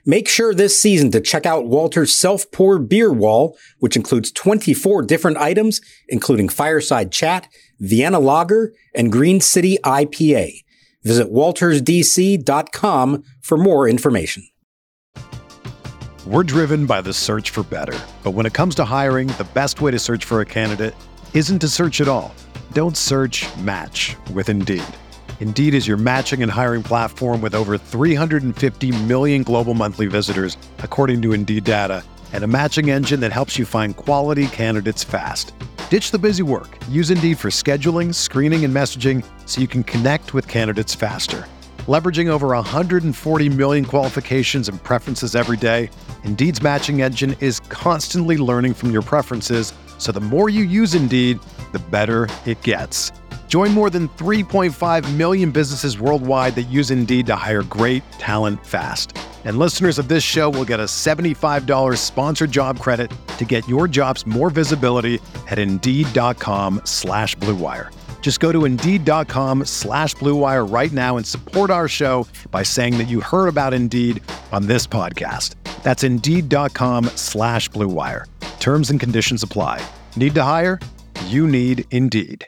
Make sure this season to check out Walter's self-poured beer wall, which includes 24 different items, including Fireside Chat, Vienna Lager, and Green City IPA. Visit waltersdc.com for more information. We're driven by the search for better. But when it comes to hiring, the best way to search for a candidate isn't to search at all. Don't search, match with Indeed. Indeed is your matching and hiring platform with over 350 million global monthly visitors, according to Indeed data, and a matching engine that helps you find quality candidates fast. Ditch the busy work. Use Indeed for scheduling, screening, and messaging so you can connect with candidates faster. Leveraging over 140 million qualifications and preferences every day, Indeed's matching engine is constantly learning from your preferences, so the more you use Indeed, the better it gets. Join more than 3.5 million businesses worldwide that use Indeed to hire great talent fast. And listeners of this show will get a $75 sponsored job credit to get your jobs more visibility at Indeed.com/Blue Wire. Just go to Indeed.com/Blue Wire right now and support our show by saying that you heard about Indeed on this podcast. That's Indeed.com/Blue Wire. Terms and conditions apply. Need to hire? You need Indeed.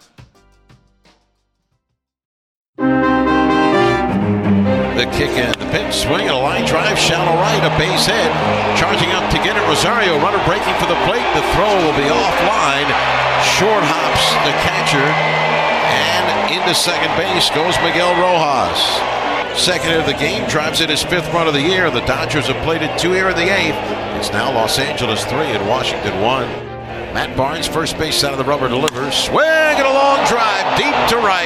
The kick and the pitch, swing and a line drive, shallow right, a base hit. Charging up to get it, Rosario, runner breaking for the plate. The throw will be offline. Short hops the catcher, and into second base goes Miguel Rojas. Second of the game, drives in his fifth run of the year. The Dodgers have played it 2 here in the eighth. It's now Los Angeles 3 and Washington 1. Matt Barnes, first base side of the rubber, delivers. Swing and a long drive, deep to right,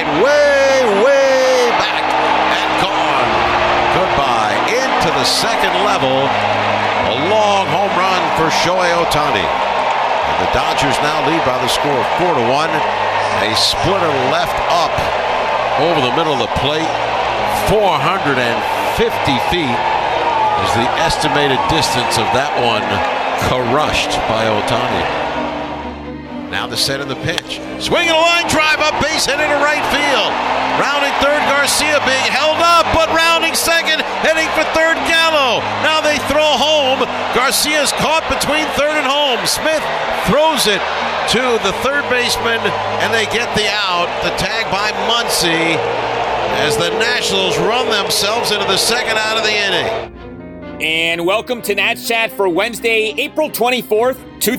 way back and gone. Goodbye. Into the second level. A long home run for Shohei Ohtani. And the Dodgers now lead by the score of 4-1. A splitter left up over the middle of the plate. 450 feet is the estimated distance of that one, crushed by Ohtani. Now the set of the pitch. Swing and a line drive, up base hit into right field. Rounding third, Garcia being held up, but rounding second, heading for third, Gallo. Now they throw home. Garcia's caught between third and home. Smith throws it to the third baseman, and they get the out. The tag by Muncy as the Nationals run themselves into the second out of the inning. And welcome to Nats Chat for Wednesday, April 24th,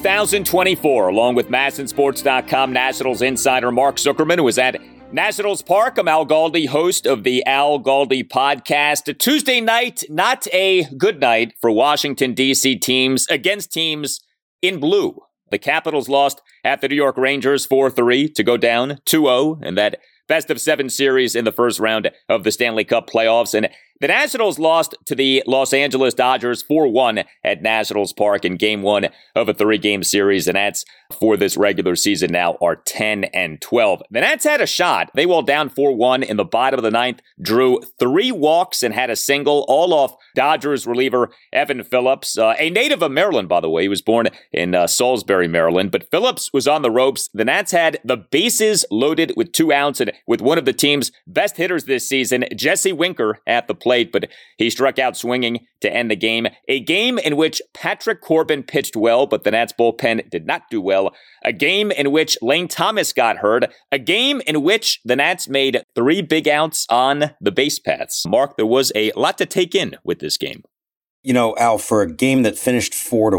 2024. Along with MASNsports.com Nationals insider Mark Zuckerman, who is at Nationals Park. I'm Al Galdi, host of the Al Galdi podcast. A Tuesday night, not a good night for Washington, D.C. teams against teams in blue. The Capitals lost at the New York Rangers 4-3 to go down 2-0 in that best-of-7 series in the first round of the Stanley Cup playoffs. And the Nationals lost to the Los Angeles Dodgers 4-1 at Nationals Park in Game 1 of a 3-game series. And Nats, for this regular season now, are 10-12. The Nats had a shot. They were down 4-1 in the bottom of the ninth, drew 3 walks and had a single, all off Dodgers reliever Evan Phillips, a native of Maryland, by the way. He was born in Salisbury, Maryland. But Phillips was on the ropes. The Nats had the bases loaded with 2 outs and with one of the team's best hitters this season, Jesse Winker, at the plate, but he struck out swinging to end the game. A game in which Patrick Corbin pitched well, but the Nats bullpen did not do well. A game in which Lane Thomas got hurt. A game in which the Nats made 3 big outs on the base paths. Mark, there was a lot to take in with this game. You know, Al, for a game that finished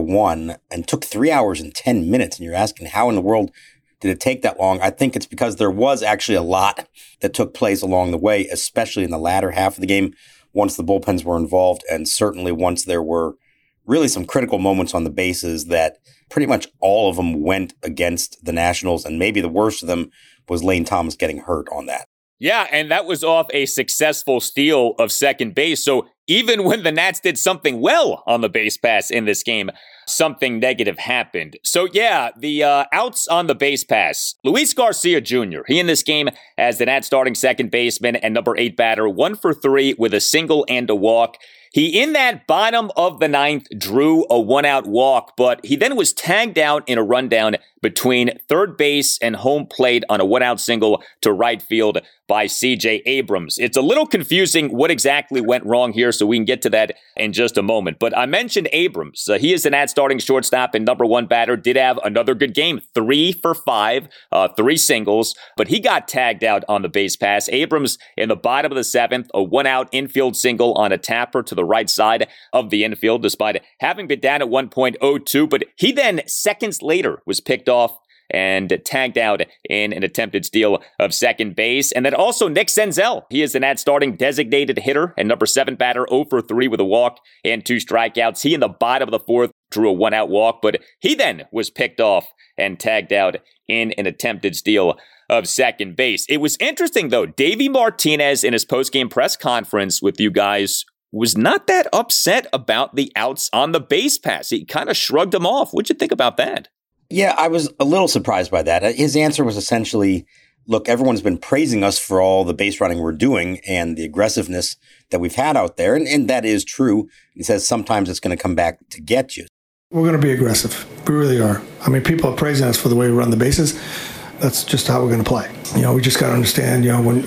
4-1 and took 3 hours and 10 minutes, and you're asking how in the world did it take that long? I think it's because there was actually a lot that took place along the way, especially in the latter half of the game, once the bullpens were involved, and certainly once there were really some critical moments on the bases that pretty much all of them went against the Nationals, and maybe the worst of them was Lane Thomas getting hurt on that. Yeah, and that was off a successful steal of second base. So even when the Nats did something well on the base pass in this game, something negative happened. So yeah, the outs on the base pass. Luis Garcia Jr., he in this game as the Nats starting second baseman and number 8 batter, 1 for 3 with a single and a walk. He, in that bottom of the ninth, drew a 1-out walk, but he then was tagged out in a rundown between third base and home plate on a 1-out single to right field by C.J. Abrams. It's a little confusing what exactly went wrong here. so we can get to that in just a moment. But I mentioned Abrams. He is the Nats starting shortstop and number one batter. Did have another good game, 3 for 5, 3 singles, but he got tagged out on the base pass. Abrams in the bottom of the 7th, a 1-out infield single on a tapper to the right side of the infield, despite having been down at 1.02. But he then, seconds later, was picked off and tagged out in an attempted steal of second base. And then also Nick Senzel. He is the Nats starting designated hitter and number 7 batter, 0 for 3 with a walk and 2 strikeouts. He in the bottom of the 4th drew a 1-out walk, but he then was picked off and tagged out in an attempted steal of second base. It was interesting, though. Davey Martinez in his postgame press conference with you guys was not that upset about the outs on the base pass. He kind of shrugged them off. What'd you think about that? Yeah, I was a little surprised by that. His answer was essentially, look, everyone's been praising us for all the base running we're doing and the aggressiveness that we've had out there. And that is true. He says sometimes it's going to come back to get you. We're going to be aggressive. We really are. I mean, people are praising us for the way we run the bases. That's just how we're going to play. We just got to understand, when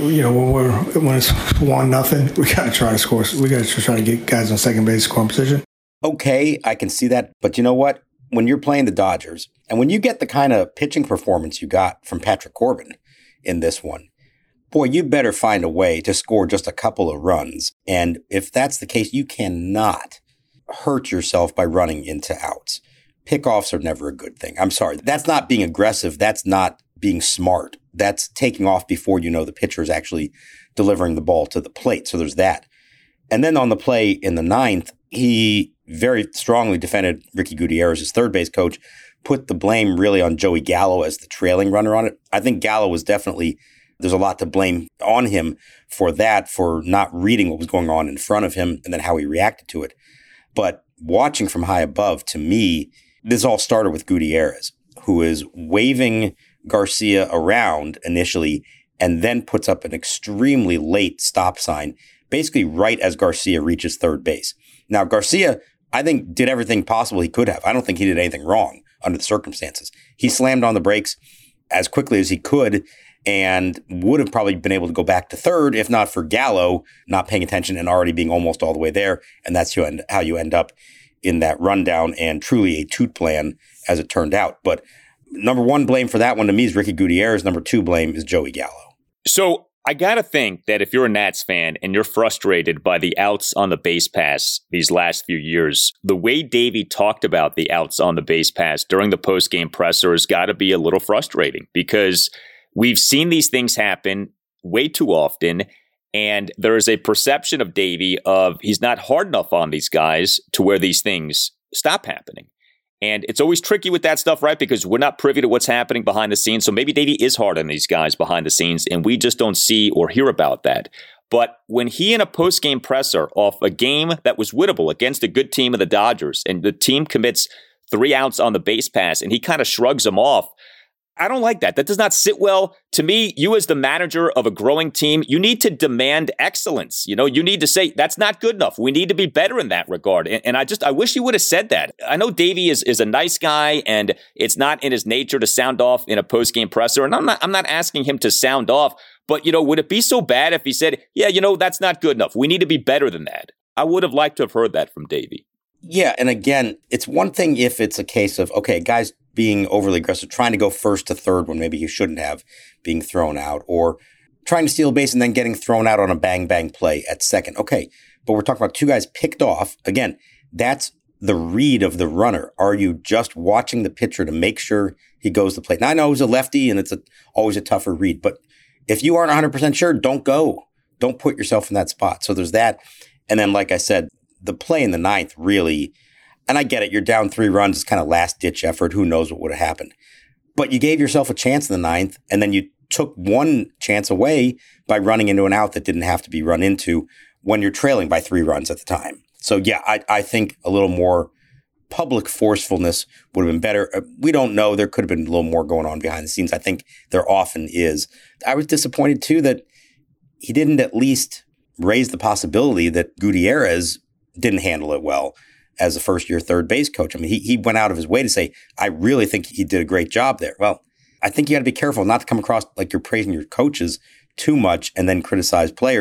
it's 1-0, we got to try to score. We got to try to get guys on second base scoring position. Okay, I can see that. But you know what? When you're playing the Dodgers and when you get the kind of pitching performance you got from Patrick Corbin in this one, boy, you better find a way to score just a couple of runs. And if that's the case, you cannot hurt yourself by running into outs. Pickoffs are never a good thing. I'm sorry. That's not being aggressive. That's not being smart. That's taking off before you know the pitcher is actually delivering the ball to the plate. So there's that. And then on the play in the 9th, he very strongly defended Ricky Gutierrez, his third base coach, put the blame really on Joey Gallo as the trailing runner on it. I think Gallo was definitely, there's a lot to blame on him for that, for not reading what was going on in front of him and then how he reacted to it. But watching from high above, to me, this all started with Gutierrez, who is waving Garcia around initially and then puts up an extremely late stop sign, basically right as Garcia reaches third base. Now, Garcia, I think, did everything possible he could have. I don't think he did anything wrong under the circumstances. He slammed on the brakes as quickly as he could and would have probably been able to go back to third if not for Gallo not paying attention and already being almost all the way there. And that's how you end up in that rundown and truly a toot plan as it turned out. But number one blame for that one to me is Ricky Gutierrez. Number 2 blame is Joey Gallo. So I got to think that if you're a Nats fan and you're frustrated by the outs on the base pass these last few years, the way Davey talked about the outs on the base pass during the postgame presser has got to be a little frustrating because we've seen these things happen way too often. And there is a perception of Davey of he's not hard enough on these guys to where these things stop happening. And it's always tricky with that stuff, right? Because we're not privy to what's happening behind the scenes. So maybe Davey is hard on these guys behind the scenes, and we just don't see or hear about that. But when he in a postgame presser off a game that was winnable against a good team of the Dodgers, and the team commits 3 outs on the base pass, and he kind of shrugs them off, I don't like that. That does not sit well. To me, you as the manager of a growing team, you need to demand excellence. You need to say, that's not good enough. We need to be better in that regard. And I wish he would have said that. I know Davey is a nice guy, and it's not in his nature to sound off in a postgame presser. And I'm not asking him to sound off, but, would it be so bad if he said, yeah, that's not good enough. We need to be better than that. I would have liked to have heard that from Davey. Yeah, and again, it's one thing if it's a case of, okay, guys being overly aggressive, trying to go first to third when maybe he shouldn't have, being thrown out, or trying to steal a base and then getting thrown out on a bang-bang play at second. Okay, but we're talking about 2 guys picked off. Again, that's the read of the runner. Are you just watching the pitcher to make sure he goes to the plate? Now, I know he's a lefty and it's always a tougher read, but if you aren't 100% sure, don't go. Don't put yourself in that spot. So there's that. And then, like I said, the play in the 9th really, and I get it, you're down 3 runs, it's kind of last-ditch effort, who knows what would have happened. But you gave yourself a chance in the 9th, and then you took one chance away by running into an out that didn't have to be run into when you're trailing by 3 runs at the time. So yeah, I think a little more public forcefulness would have been better. We don't know. There could have been a little more going on behind the scenes. I think there often is. I was disappointed, too, that he didn't at least raise the possibility that Gutierrez didn't handle it well as a first-year third base coach. I mean, he went out of his way to say, I really think he did a great job there. Well, I think you got to be careful not to come across like you're praising your coaches too much and then criticize players.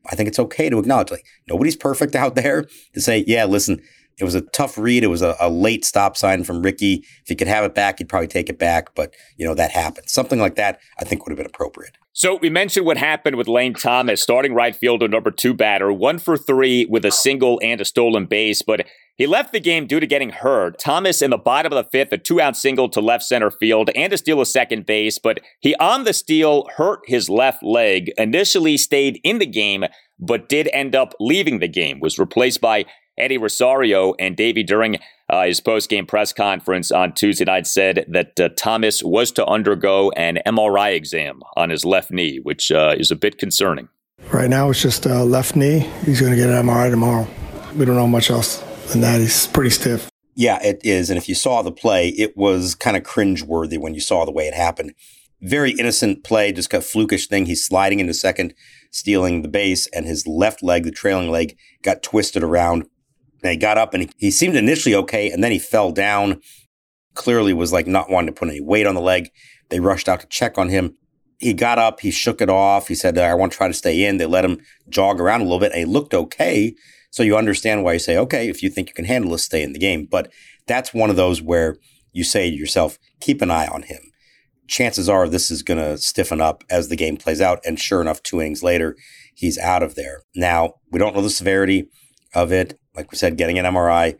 I think it's okay to acknowledge, like, nobody's perfect out there, to say, yeah, listen, it was a tough read. It was a late stop sign from Ricky. If he could have it back, he'd probably take it back. But, that happened. Something like that, I think, would have been appropriate. So we mentioned what happened with Lane Thomas, starting right fielder, number 2 batter, 1 for 3 with a single and a stolen base. But he left the game due to getting hurt. Thomas in the bottom of the 5th, a 2-out single to left center field and a steal of second base. But he on the steal hurt his left leg, initially stayed in the game, but did end up leaving the game, was replaced by Eddie Rosario. And Davey, during his post-game press conference on Tuesday night, said that Thomas was to undergo an MRI exam on his left knee, which is a bit concerning. Right now, it's just left knee. He's going to get an MRI tomorrow. We don't know much else than that. He's pretty stiff. Yeah, it is. And if you saw the play, it was kind of cringeworthy when you saw the way it happened. Very innocent play, just got a flukish thing. He's sliding into second, stealing the base, and his left leg, the trailing leg, got twisted around. And he got up and he seemed initially okay, and then he fell down. Clearly was like not wanting to put any weight on the leg. They rushed out to check on him. He got up, he shook it off. He said, I want to try to stay in. They let him jog around a little bit, and he looked okay. So you understand why you say, okay, if you think you can handle this, stay in the game. But that's one of those where you say to yourself, keep an eye on him. Chances are this is going to stiffen up as the game plays out. And sure enough, 2 innings later, he's out of there. Now, we don't know the severity of it. Like we said, getting an MRI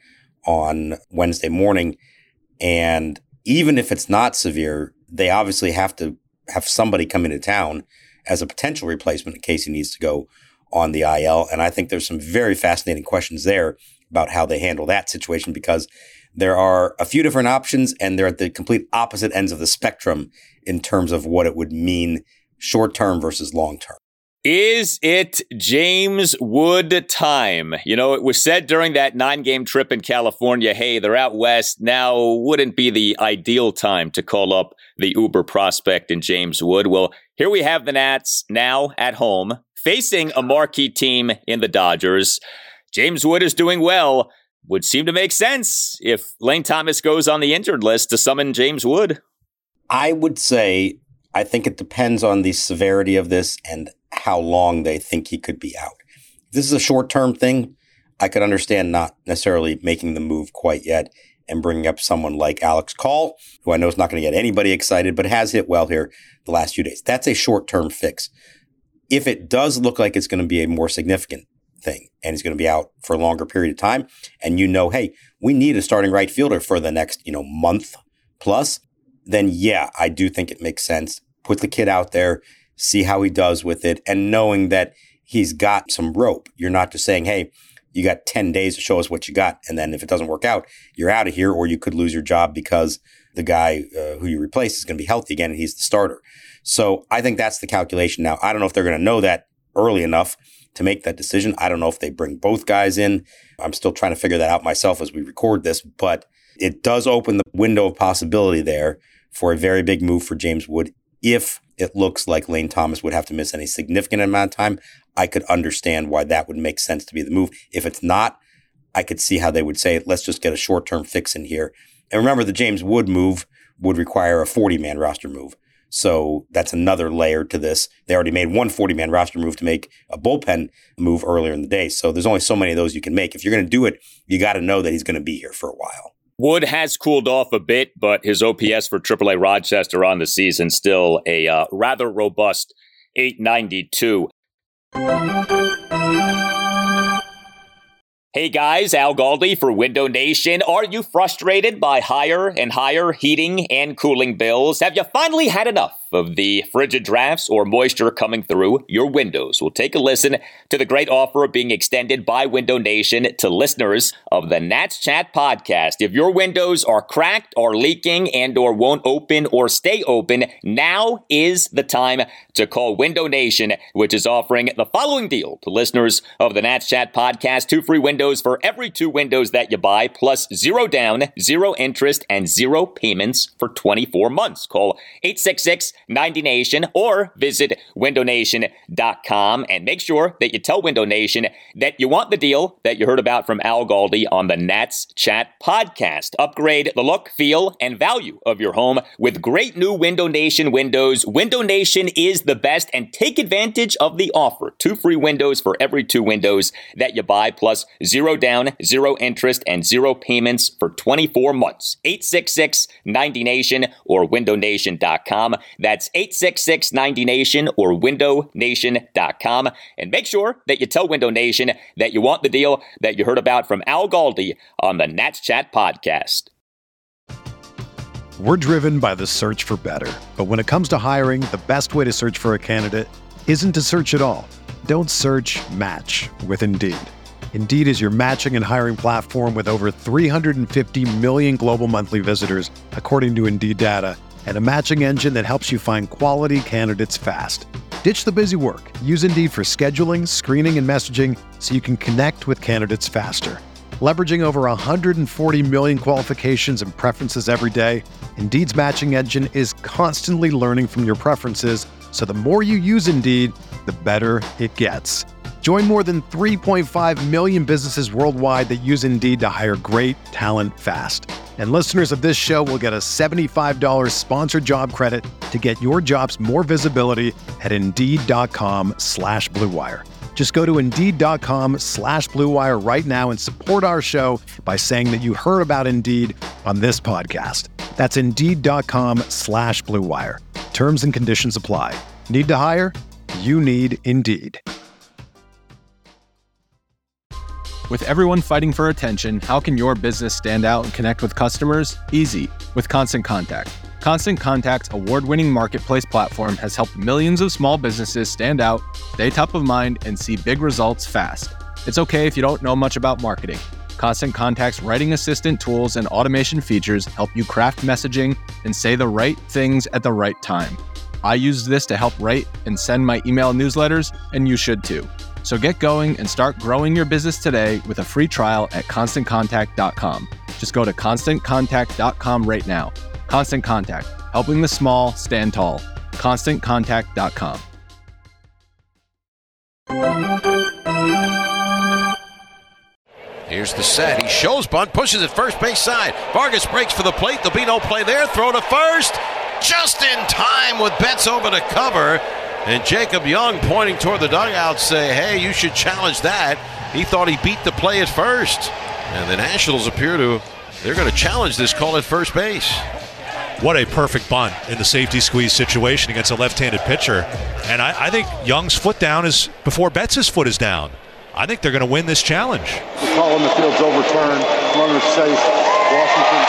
on Wednesday morning. And even if it's not severe, they obviously have to have somebody come into town as a potential replacement in case he needs to go on the IL. And I think there's some very fascinating questions there about how they handle that situation, because there are a few different options and they're at the complete opposite ends of the spectrum in terms of what it would mean short-term versus long-term. Is it James Wood time? It was said during that 9-game trip in California, hey, they're out west. Now wouldn't be the ideal time to call up the uber prospect in James Wood. Well, here we have the Nats now at home facing a marquee team in the Dodgers. James Wood is doing well. Would seem to make sense if Lane Thomas goes on the injured list to summon James Wood. I would say I think it depends on the severity of this and how long they think he could be out. If this is a short-term thing, I could understand not necessarily making the move quite yet and bringing up someone like Alex Call, who I know is not going to get anybody excited, but has hit well here the last few days. That's a short-term fix. If it does look like it's going to be a more significant thing and he's going to be out for a longer period of time, and hey, we need a starting right fielder for the next, month plus, then yeah, I do think it makes sense. Put the kid out there, see how he does with it, and knowing that he's got some rope. You're not just saying, hey, you got 10 days to show us what you got, and then if it doesn't work out, you're out of here, or you could lose your job because the guy who you replace is going to be healthy again and he's the starter. So I think that's the calculation now. I don't know if they're going to know that early enough to make that decision. I don't know if they bring both guys in. I'm still trying to figure that out myself as we record this, but it does open the window of possibility there for a very big move for James Wood. If it looks like Lane Thomas would have to miss any significant amount of time, I could understand why that would make sense to be the move. If it's not, I could see how they would say, let's just get a short-term fix in here. And remember, the James Wood move would require a 40-man roster move. So that's another layer to this. They already made one 40-man roster move to make a bullpen move earlier in the day. So there's only so many of those you can make. If you're going to do it, you got to know that he's going to be here for a while. Wood has cooled off a bit, but his OPS for AAA Rochester on the season still a rather robust 892. Hey guys, Al Galdi for Window Nation. Are you frustrated by higher and higher heating and cooling bills? Have you finally had enough of the frigid drafts or moisture coming through your windows? Well, take a listen to the great offer being extended by Window Nation to listeners of the Nats Chat podcast. If your windows are cracked or leaking and or won't open or stay open, now is the time to call Window Nation, which is offering the following deal to listeners of the Nats Chat podcast: 2 free windows for every 2 windows that you buy, plus 0 down, 0 interest, and 0 payments for 24 months. Call 866 90Nation or visit WindowNation.com. And make sure that you tell Window Nation that you want the deal that you heard about from Al Galdi on the Nats Chat podcast. Upgrade the look, feel, and value of your home with great new Window Nation windows. Window Nation is the best, and take advantage of the offer. 2 free windows for every 2 windows that you buy, plus 0 down, 0 interest, and 0 payments for 24 months. 866-90Nation or WindowNation.com. That's 866-90Nation or WindowNation.com. And make sure that you tell Window Nation that you want the deal that you heard about from Al Galdi on the Nats Chat podcast. We're driven by the search for better. But when it comes to hiring, the best way to search for a candidate isn't to search at all. Don't search, match with Indeed. Indeed is your matching and hiring platform with over 350 million global monthly visitors, according to Indeed data, and a matching engine that helps you find quality candidates fast. Ditch the busy work. Use Indeed for scheduling, screening, and messaging so you can connect with candidates faster. Leveraging over 140 million qualifications and preferences every day, Indeed's matching engine is constantly learning from your preferences, so the more you use Indeed, the better it gets. Join more than 3.5 million businesses worldwide that use Indeed to hire great talent fast. And listeners of this show will get a $75 sponsored job credit to get your jobs more visibility at Indeed.com/Blue Wire. Just go to Indeed.com/Blue Wire right now and support our show by saying that you heard about Indeed on this podcast. That's Indeed.com/Blue Wire. Terms and conditions apply. Need to hire? You need Indeed. With everyone fighting for attention, how can your business stand out and connect with customers? Easy, with Constant Contact. Constant Contact's award-winning marketplace platform has helped millions of small businesses stand out, stay top of mind, and see big results fast. It's okay if you don't know much about marketing. Constant Contact's writing assistant tools and automation features help you craft messaging and say the right things at the right time. I used this to help write and send my email newsletters, and you should too. So get going and start growing your business today with a free trial at ConstantContact.com. Just go to ConstantContact.com right now. Constant Contact, helping the small stand tall. ConstantContact.com. Here's the set. He shows bunt, pushes it first base side. Vargas breaks for the plate. There'll be no play there. Throw to first. Just in time with Betts over to cover. And Jacob Young pointing toward the dugout say, hey, you should challenge that. He thought he beat the play at first. And the Nationals appear to, they're going to challenge this call at first base. What a perfect bunt in the safety squeeze situation against a left-handed pitcher. And I think Young's foot down is before Betts' foot is down. I think they're going to win this challenge. The call in the field's overturned. Runner's safe. Washington.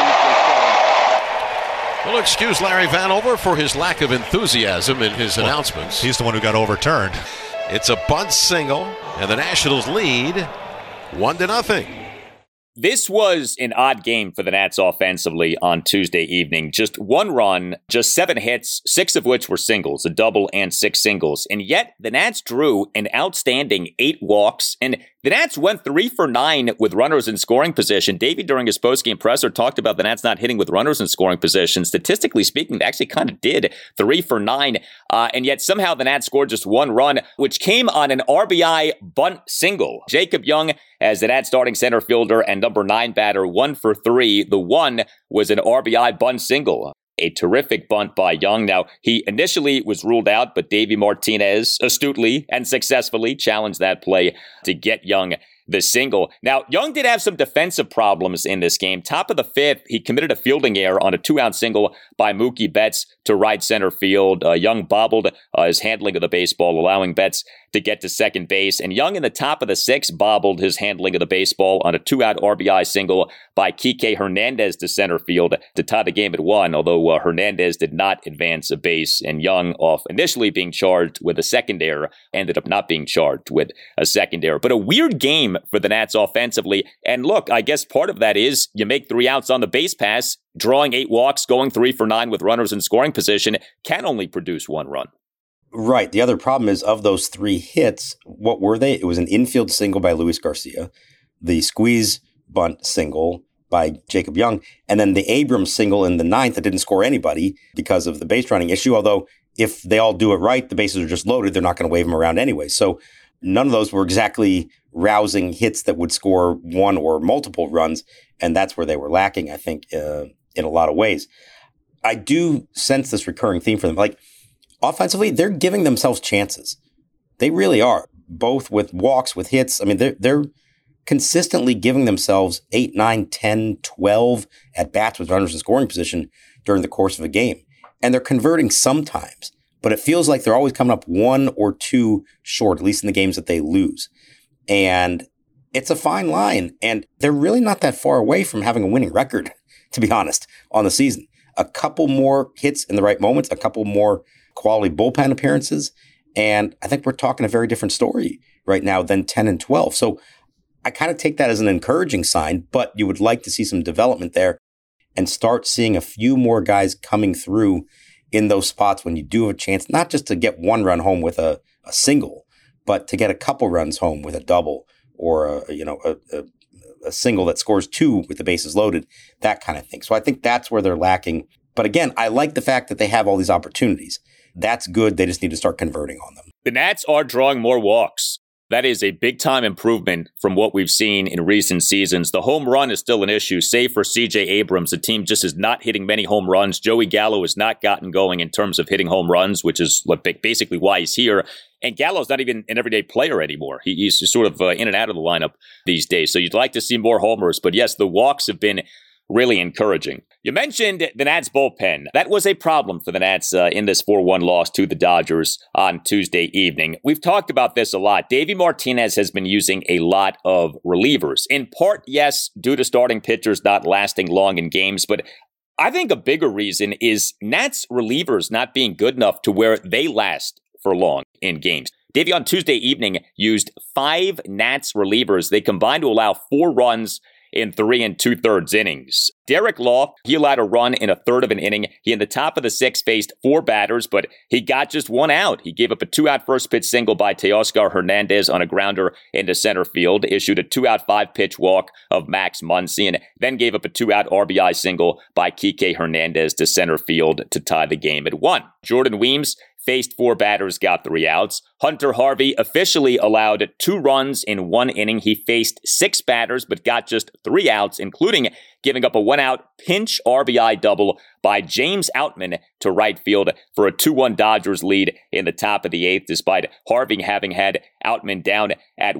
We'll excuse Larry Vanover for his lack of enthusiasm in his announcements. He's the one who got overturned. It's a bunt single, and the Nationals lead 1-0. This was an odd game for the Nats offensively on Tuesday evening. Just 1 run, just 7 hits, 6 of which were singles, a double and 6 singles. And yet the Nats drew an outstanding 8 walks, and the Nats went 3 for 9 with runners in scoring position. Davey, during his postgame presser, talked about the Nats not hitting with runners in scoring position. Statistically speaking, they actually kind of did 3 for 9. And yet somehow the Nats scored just 1 run, which came on an RBI bunt single. Jacob Young, as the Nats starting center fielder and number 9 batter, 1 for 3. The 1 was an RBI bunt single. A terrific bunt by Young. Now, he initially was ruled out, but Davey Martinez astutely and successfully challenged that play to get Young the single. Now, Young did have some defensive problems in this game. Top of the 5th, he committed a fielding error on a 2-out single by Mookie Betts to right center field. Young bobbled his handling of the baseball, allowing Betts to get to second base. And Young in the top of the 6th bobbled his handling of the baseball on a 2-out RBI single by Kike Hernandez to center field to tie the game at 1, although Hernandez did not advance a base. And Young, off initially being charged with a second error, ended up not being charged with a second error. But a weird game for the Nats offensively. And look, I guess part of that is you make 3 outs on the base pass, drawing 8 walks, going 3 for 9 with runners in scoring position, can only produce 1 run. Right. The other problem is, of those 3 hits, what were they? It was an infield single by Luis Garcia, the squeeze bunt single, by Jacob Young. And then the Abrams single in the 9th that didn't score anybody because of the base running issue. Although if they all do it right, the bases are just loaded. They're not going to wave them around anyway. So none of those were exactly rousing hits that would score one or multiple runs. And that's where they were lacking, I think, in a lot of ways. I do sense this recurring theme for them. Like offensively, they're giving themselves chances. They really are, both with walks, with hits. I mean, they're consistently giving themselves 8, 9, 10, 12 at-bats with runners in scoring position during the course of a game. And they're converting sometimes, but it feels like they're always coming up 1 or 2 short, at least in the games that they lose. And it's a fine line, and they're really not that far away from having a winning record, to be honest, on the season. A couple more hits in the right moments, a couple more quality bullpen appearances, and I think we're talking a very different story right now than 10 and 12. So I kind of take that as an encouraging sign, but you would like to see some development there and start seeing a few more guys coming through in those spots when you do have a chance, not just to get one run home with a single, but to get a couple runs home with a double or a single that scores 2 with the bases loaded, that kind of thing. So I think that's where they're lacking. But again, I like the fact that they have all these opportunities. That's good. They just need to start converting on them. The Nats are drawing more walks. That is a big-time improvement from what we've seen in recent seasons. The home run is still an issue, save for C.J. Abrams. The team just is not hitting many home runs. Joey Gallo has not gotten going in terms of hitting home runs, which is basically why he's here. And Gallo's not even an everyday player anymore. He's just sort of in and out of the lineup these days. So you'd like to see more homers. But yes, the walks have been really encouraging. You mentioned the Nats bullpen. That was a problem for the Nats in this 4-1 loss to the Dodgers on Tuesday evening. We've talked about this a lot. Davey Martinez has been using a lot of relievers. In part, yes, due to starting pitchers not lasting long in games, but I think a bigger reason is Nats relievers not being good enough to where they last for long in games. Davey on Tuesday evening used 5 Nats relievers. They combined to allow 4 runs in 3 2/3 innings. Derek Law, he allowed a run in a third of an inning. He in the top of the 6th faced 4 batters, but he got just 1 out. He gave up a 2-out first pitch single by Teoscar Hernandez on a grounder into center field, issued a 2-out 5-pitch walk of Max Muncy, and then gave up a 2-out RBI single by Kike Hernandez to center field to tie the game at 1. Jordan Weems faced 4 batters, got 3 outs. Hunter Harvey officially allowed 2 runs in 1 inning. He faced 6 batters, but got just 3 outs, including giving up a 1-out pinch RBI double by James Outman to right field for a 2-1 Dodgers lead in the top of the 8th, despite Harvey having had Outman down at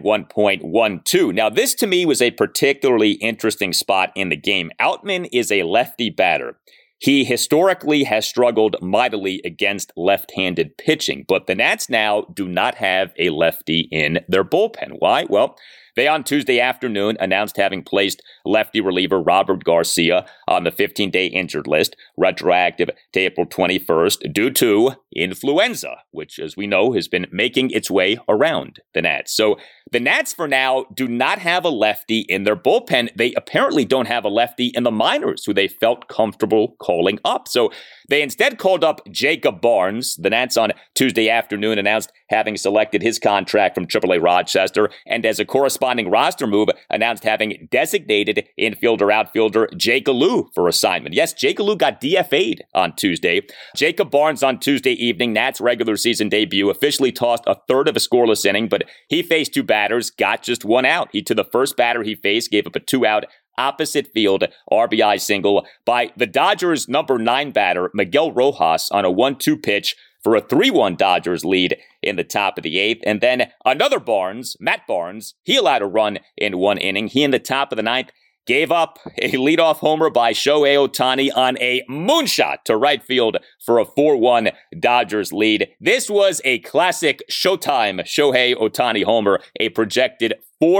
1.12. Now, this to me was a particularly interesting spot in the game. Outman is a lefty batter. He historically has struggled mightily against left-handed pitching, but the Nats now do not have a lefty in their bullpen. Why? Well, they on Tuesday afternoon announced having placed lefty reliever Robert Garcia on the 15-day injured list, retroactive to April 21st, due to influenza, which, as we know, has been making its way around the Nats. So the Nats, for now, do not have a lefty in their bullpen. They apparently don't have a lefty in the minors who they felt comfortable calling up. So they instead called up Jacob Barnes. The Nats on Tuesday afternoon announced having selected his contract from AAA Rochester, and as a corresponding roster move, announced having designated infielder-outfielder Jake Alou for assignment. Yes, Jake Alou got DFA'd on Tuesday. Jacob Barnes on Tuesday evening, Nats regular season debut, officially tossed a third of a scoreless inning, but he faced 2 batters, got just 1 out. He, to the first batter he faced, gave up a 2-out opposite field RBI single by the Dodgers' number 9 batter, Miguel Rojas, on a 1-2 pitch for a 3-1 Dodgers lead in the top of the 8th. And then another Barnes, Matt Barnes, he allowed a run in 1 inning. He in the top of the 9th gave up a leadoff homer by Shohei Ohtani on a moonshot to right field for a 4-1 Dodgers lead. This was a classic Showtime Shohei Ohtani homer, a projected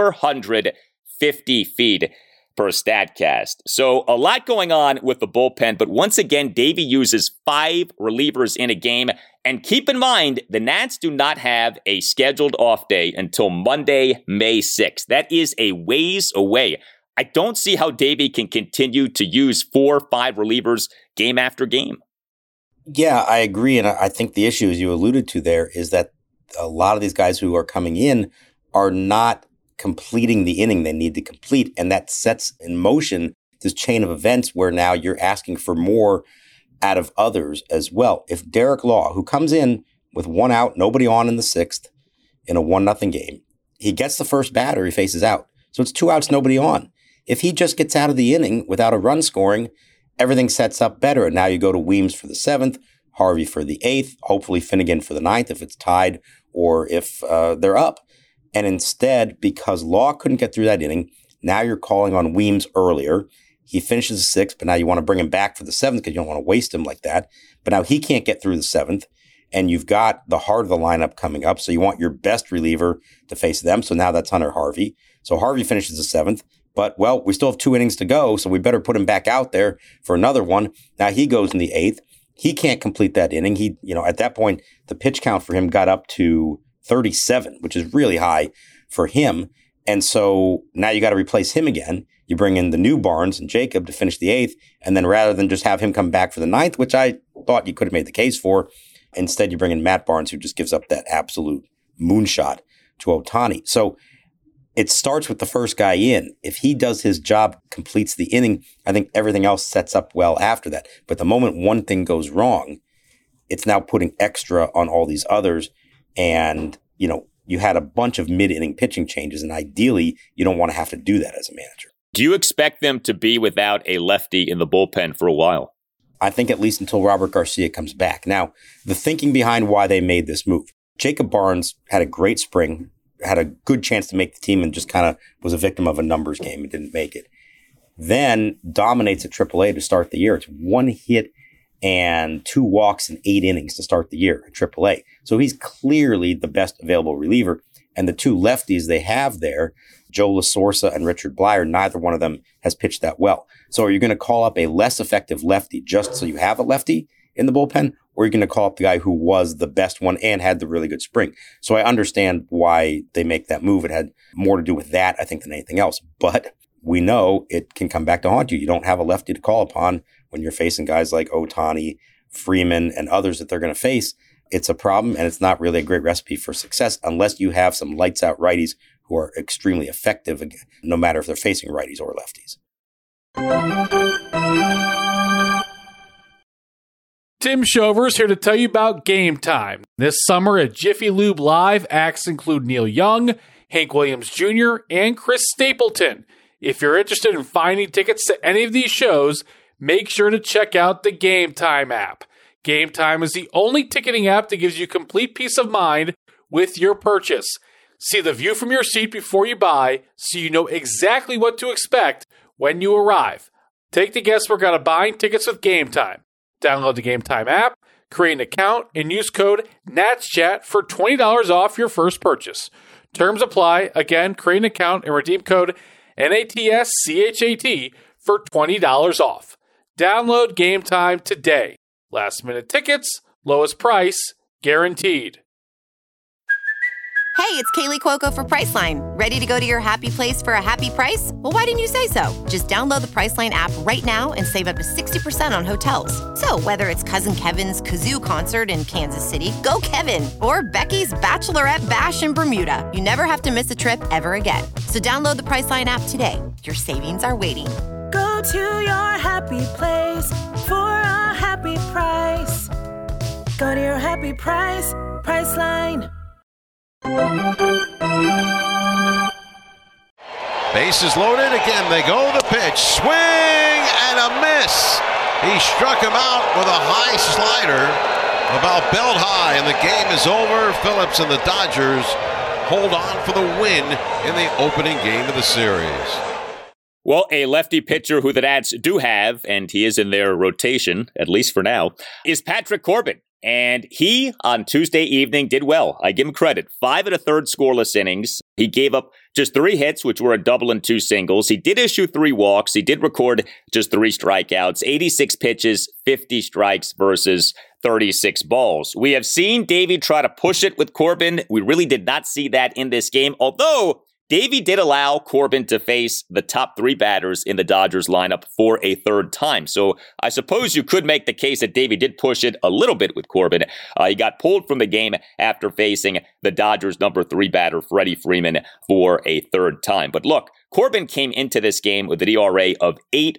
450 feet per StatCast. So a lot going on with the bullpen, but once again, Davey uses 5 relievers in a game. And keep in mind, the Nats do not have a scheduled off day until Monday, May 6th. That is a ways away. I don't see how Davey can continue to use 4 or 5 relievers game after game. Yeah, I agree. And I think the issue, as you alluded to there, is that a lot of these guys who are coming in are not completing the inning they need to complete. And that sets in motion this chain of events where now you're asking for more out of others as well. If Derek Law, who comes in with 1 out, nobody on in the 6th in a 1-0 game, he gets the first batter, he faces out. So it's 2 outs, nobody on. If he just gets out of the inning without a run scoring, everything sets up better. And now you go to Weems for the 7th, Harvey for the 8th, hopefully Finnegan for the 9th if it's tied or if they're up. And instead, because Law couldn't get through that inning, now you're calling on Weems earlier. He finishes the 6th, but now you want to bring him back for the 7th because you don't want to waste him like that. But now he can't get through the 7th, and you've got the heart of the lineup coming up, so you want your best reliever to face them. So now that's Hunter Harvey. So Harvey finishes the 7th, but, well, we still have 2 innings to go, so we better put him back out there for another one. Now he goes in the 8th. He can't complete that inning. He, at that point, the pitch count for him got up to 37, which is really high for him. And so now you got to replace him again. You bring in the new Barnes and Jacob to finish the 8th. And then rather than just have him come back for the 9th, which I thought you could have made the case for, instead you bring in Matt Barnes, who just gives up that absolute moonshot to Ohtani. So it starts with the first guy in. If he does his job, completes the inning, I think everything else sets up well after that. But the moment one thing goes wrong, it's now putting extra on all these others. And, you had a bunch of mid-inning pitching changes, and ideally, you don't want to have to do that as a manager. Do you expect them to be without a lefty in the bullpen for a while? I think at least until Robert Garcia comes back. Now, the thinking behind why they made this move. Jacob Barnes had a great spring, had a good chance to make the team, and just kind of was a victim of a numbers game and didn't make it. Then dominates at AAA to start the year. It's 1 hit and 2 walks in 8 innings to start the year at AAA. So he's clearly the best available reliever. And the 2 lefties they have there, Joe LaSorsa and Richard Blyer, neither one of them has pitched that well. So are you going to call up a less effective lefty just so you have a lefty in the bullpen? Or are you going to call up the guy who was the best one and had the really good spring? So I understand why they make that move. It had more to do with that, I think, than anything else. But we know it can come back to haunt you. You don't have a lefty to call upon when you're facing guys like Ohtani, Freeman, and others that they're going to face. It's a problem, and it's not really a great recipe for success unless you have some lights-out righties who are extremely effective, no matter if they're facing righties or lefties. Tim Shovers here to tell you about Game Time. This summer at Jiffy Lube Live, acts include Neil Young, Hank Williams Jr., and Chris Stapleton. If you're interested in finding tickets to any of these shows, make sure to check out the Game Time app. Game Time is the only ticketing app that gives you complete peace of mind with your purchase. See the view from your seat before you buy so you know exactly what to expect when you arrive. Take the guesswork out of buying tickets with Game Time. Download the Game Time app, create an account, and use code NATSCHAT for $20 off your first purchase. Terms apply. Again, create an account and redeem code NATSCHAT for $20 off. Download Game Time today. Last minute tickets, lowest price, guaranteed. Hey, it's Kaylee Cuoco for Priceline. Ready to go to your happy place for a happy price? Well, why didn't you say so? Just download the Priceline app right now and save up to 60% on hotels. So whether it's Cousin Kevin's Kazoo Concert in Kansas City, go Kevin, or Becky's Bachelorette Bash in Bermuda, you never have to miss a trip ever again. So download the Priceline app today. Your savings are waiting. Go to your happy place for a happy price. Go to your happy price, Priceline. Bases loaded. Again, they go the pitch. Swing and a miss. He struck him out with a high slider, about belt high, and the game is over. Phillips and the Dodgers hold on for the win in the opening game of the series. Well, a lefty pitcher who the Nats do have, and he is in their rotation, at least for now, is Patrick Corbin. And he, on Tuesday evening, did well. I give him credit. 5 1/3 scoreless innings. He gave up just 3 hits, which were a double and 2 singles. He did issue 3 walks. He did record just 3 strikeouts, 86 pitches, 50 strikes versus 36 balls. We have seen Davey try to push it with Corbin. We really did not see that in this game, although Davey did allow Corbin to face the top 3 batters in the Dodgers lineup for a 3rd time. So I suppose you could make the case that Davey did push it a little bit with Corbin. He got pulled from the game after facing the Dodgers number 3 batter, Freddie Freeman, for a 3rd time. But look, Corbin came into this game with an ERA of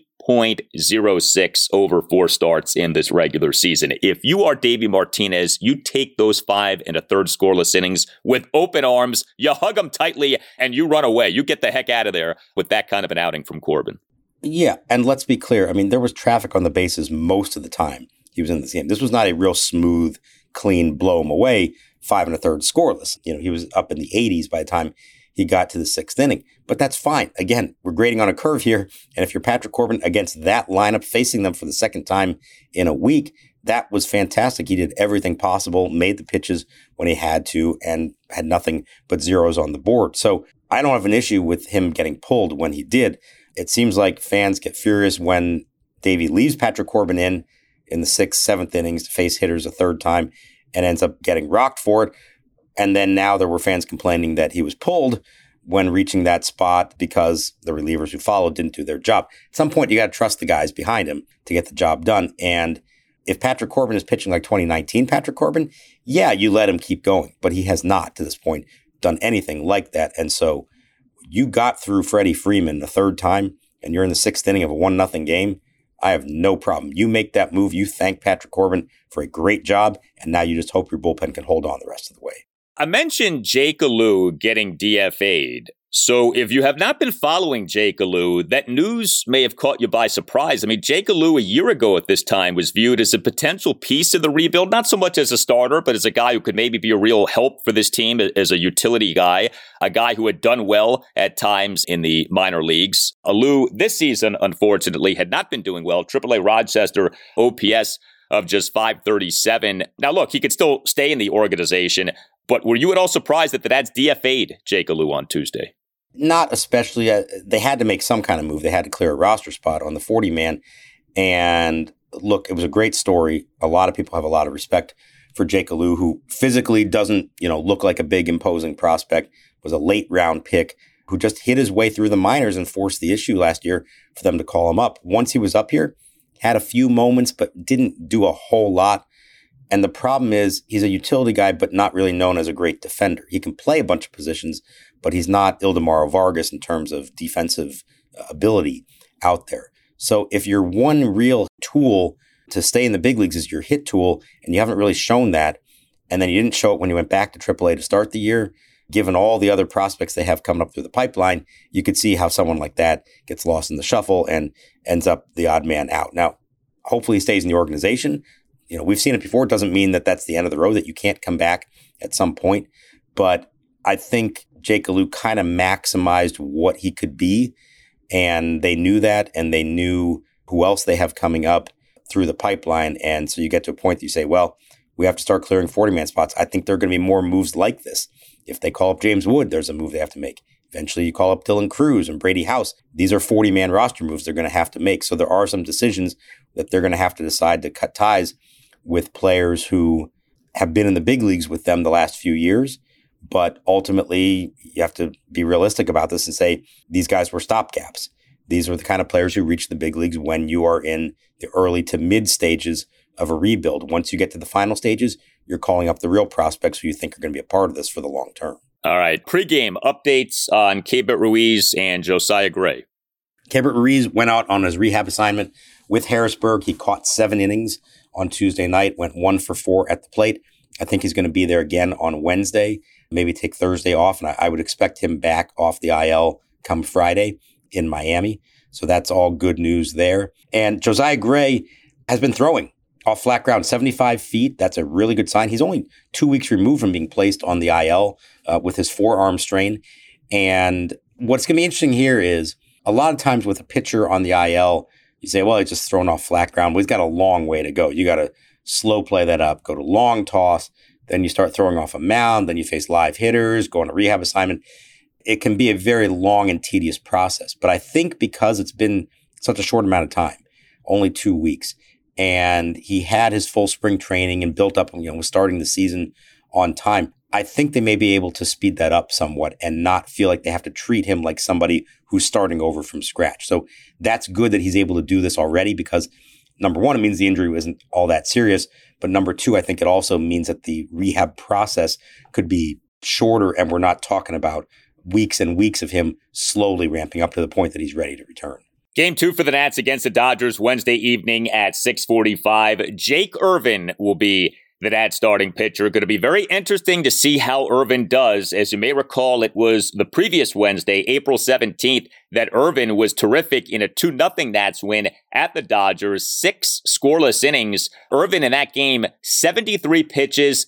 8.06 over 4 starts in this regular season. If you are Davey Martinez, you take those 5 1/3 scoreless innings with open arms, you hug them tightly, and you run away. You get the heck out of there with that kind of an outing from Corbin. Yeah, and let's be clear. I mean, there was traffic on the bases most of the time he was in this game. This was not a real smooth, clean, blow him away, 5 1/3 scoreless. He was up in the 80s by the time he got to the 6th inning. But that's fine. Again, we're grading on a curve here. And if you're Patrick Corbin against that lineup, facing them for the second time in a week, that was fantastic. He did everything possible, made the pitches when he had to, and had nothing but zeros on the board. So I don't have an issue with him getting pulled when he did. It seems like fans get furious when Davey leaves Patrick Corbin in the 6th, 7th innings to face hitters a third time and ends up getting rocked for it. And then now there were fans complaining that he was pulled when reaching that spot because the relievers who followed didn't do their job. At some point, you got to trust the guys behind him to get the job done. And if Patrick Corbin is pitching like 2019 Patrick Corbin, yeah, you let him keep going. But he has not, to this point, done anything like that. And so you got through Freddie Freeman the third time, and you're in the 6th inning of a 1-0 game. I have no problem. You make that move. You thank Patrick Corbin for a great job, and now you just hope your bullpen can hold on the rest of the way. I mentioned Jake Alu getting DFA'd. So if you have not been following Jake Alu, that news may have caught you by surprise. I mean, Jake Alu a year ago at this time was viewed as a potential piece of the rebuild, not so much as a starter, but as a guy who could maybe be a real help for this team as a utility guy, a guy who had done well at times in the minor leagues. Alu this season, unfortunately, had not been doing well. AAA Rochester OPS of just 537. Now, look, he could still stay in the organization, but were you at all surprised that the Nats DFA'd Jake Alu on Tuesday? Not especially. They had to make some kind of move. They had to clear a roster spot on the 40-man. And look, it was a great story. A lot of people have a lot of respect for Jake Alu, who physically doesn't, look like a big imposing prospect, was a late round pick who just hit his way through the minors and forced the issue last year for them to call him up. Once he was up here, had a few moments, but didn't do a whole lot. And the problem is he's a utility guy, but not really known as a great defender. He can play a bunch of positions, but he's not Ildemaro Vargas in terms of defensive ability out there. So if your one real tool to stay in the big leagues is your hit tool, and you haven't really shown that, and then you didn't show it when you went back to AAA to start the year, given all the other prospects they have coming up through the pipeline, you could see how someone like that gets lost in the shuffle and ends up the odd man out. Now, hopefully he stays in the organization. We've seen it before. It doesn't mean that that's the end of the road, that you can't come back at some point. But I think Jake Alu kind of maximized what he could be. And they knew that, and they knew who else they have coming up through the pipeline. And so you get to a point that you say, well, we have to start clearing 40-man spots. I think there are going to be more moves like this. If they call up James Wood, there's a move they have to make. Eventually, you call up Dylan Cruz and Brady House. These are 40-man roster moves they're going to have to make. So there are some decisions that they're going to have to decide to cut ties with players who have been in the big leagues with them the last few years. But ultimately, you have to be realistic about this and say, these guys were stopgaps. These are the kind of players who reach the big leagues when you are in the early to mid stages of a rebuild. Once you get to the final stages, you're calling up the real prospects who you think are going to be a part of this for the long term. All right. Pre-game updates on Keibert Ruiz and Josiah Gray. Keibert Ruiz went out on his rehab assignment with Harrisburg. He caught 7 innings on Tuesday night, went 1 for 4 at the plate. I think he's going to be there again on Wednesday, maybe take Thursday off. And I would expect him back off the IL come Friday in Miami. So that's all good news there. And Josiah Gray has been throwing off flat ground, 75 feet. That's a really good sign. He's only 2 weeks removed from being placed on the IL with his forearm strain. And what's going to be interesting here is a lot of times with a pitcher on the IL, you say, well, he's just thrown off flat ground. Well, he's got a long way to go. You got to slow play that up, go to long toss. Then you start throwing off a mound. Then you face live hitters, go on a rehab assignment. It can be a very long and tedious process. But I think because it's been such a short amount of time, only 2 weeks, and he had his full spring training and built up, was starting the season on time, I think they may be able to speed that up somewhat and not feel like they have to treat him like somebody who's starting over from scratch. So that's good that he's able to do this already because, number one, it means the injury isn't all that serious. But number two, I think it also means that the rehab process could be shorter and we're not talking about weeks and weeks of him slowly ramping up to the point that he's ready to return. Game 2 for the Nats against the Dodgers Wednesday evening at 6:45. Jake Irvin will be the Nats starting pitcher. Going to be very interesting to see how Irvin does. As you may recall, it was the previous Wednesday, April 17th, that Irvin was terrific in a 2-0 Nats win at the Dodgers. 6 scoreless innings. Irvin in that game, 73 pitches,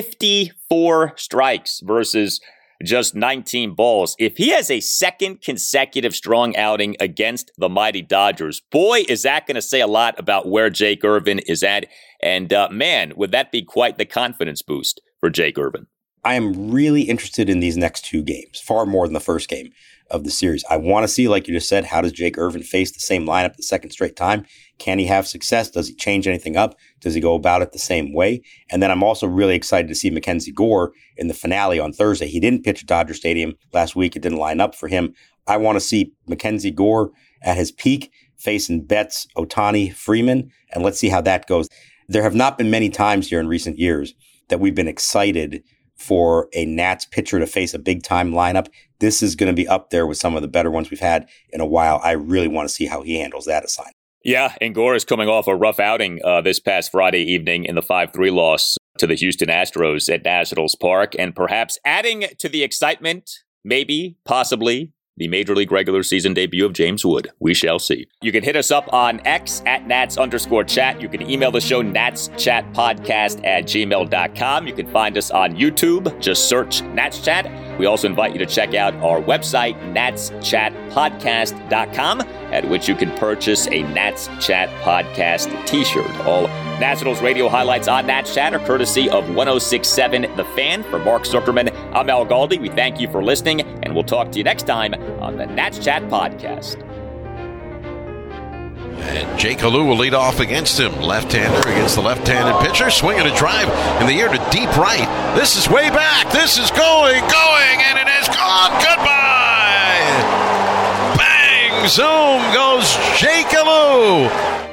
54 strikes versus just 19 balls. If he has a second consecutive strong outing against the mighty Dodgers, boy, is that going to say a lot about where Jake Irvin is at. And man, would that be quite the confidence boost for Jake Irvin. I am really interested in these next 2 games, far more than the first game of the series. I want to see, like you just said, how does Jake Irvin face the same lineup the second straight time? Can he have success? Does he change anything up? Does he go about it the same way? And then I'm also really excited to see Mackenzie Gore in the finale on Thursday. He didn't pitch at Dodger Stadium last week. It didn't line up for him. I want to see Mackenzie Gore at his peak facing Betts, Ohtani, Freeman, and let's see how that goes. There have not been many times here in recent years that we've been excited for a Nats pitcher to face a big-time lineup. This is going to be up there with some of the better ones we've had in a while. I really want to see how he handles that assignment. Yeah, and Gore is coming off a rough outing this past Friday evening in the 5-3 loss to the Houston Astros at Nationals Park, and perhaps adding to the excitement, maybe, possibly, the Major League regular season debut of James Wood. We shall see. You can hit us up on X at Nats_chat. You can email the show natschatpodcast@gmail.com. You can find us on YouTube. Just search Nats Chat. We also invite you to check out our website, natschatpodcast.com, at which you can purchase a Nats Chat Podcast t-shirt. All Nationals radio highlights on Nats Chat are courtesy of 106.7 The Fan. For Mark Zuckerman, I'm Al Galdi. We thank you for listening, and we'll talk to you next time on the Nats Chat Podcast. And Jake Alu will lead off against him. Left-hander against the left-handed pitcher. Swinging a drive in the air to deep right. This is way back. This is going, and it has gone. Goodbye. Bang, zoom goes Jake Alu.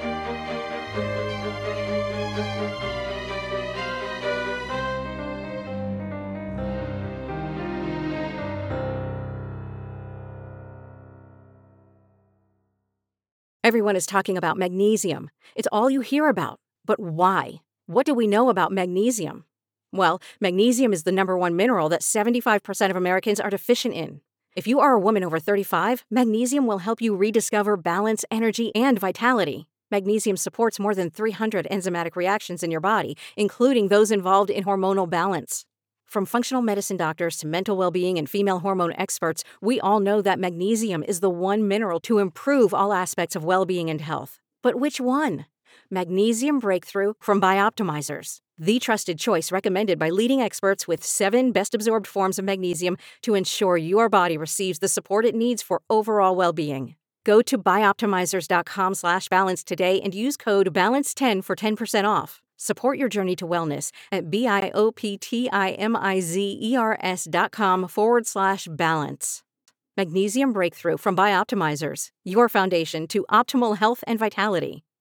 Everyone is talking about magnesium. It's all you hear about. But why? What do we know about magnesium? Well, magnesium is the #1 mineral that 75% of Americans are deficient in. If you are a woman over 35, magnesium will help you rediscover balance, energy, and vitality. Magnesium supports more than 300 enzymatic reactions in your body, including those involved in hormonal balance. From functional medicine doctors to mental well-being and female hormone experts, we all know that magnesium is the one mineral to improve all aspects of well-being and health. But which one? Magnesium Breakthrough from Bioptimizers, the trusted choice recommended by leading experts with 7 best-absorbed forms of magnesium to ensure your body receives the support it needs for overall well-being. Go to bioptimizers.com/balance today and use code BALANCE10 for 10% off. Support your journey to wellness at bioptimizers.com/balance. Magnesium Breakthrough from Bioptimizers, your foundation to optimal health and vitality.